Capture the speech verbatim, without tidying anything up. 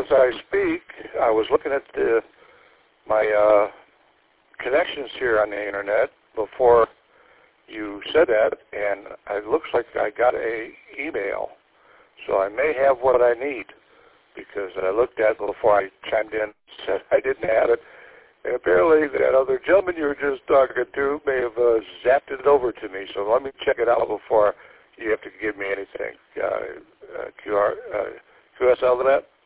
I speak, I was looking at the, my uh, connections here on the internet before you said that, and it looks like I got a email. So I may have what I need, because I looked at it before I chimed in and said I didn't have it. And apparently that other gentleman you were just talking to may have uh, zapped it over to me. So let me check it out before you have to give me anything. Uh, uh, Q R, uh, Q S L to that?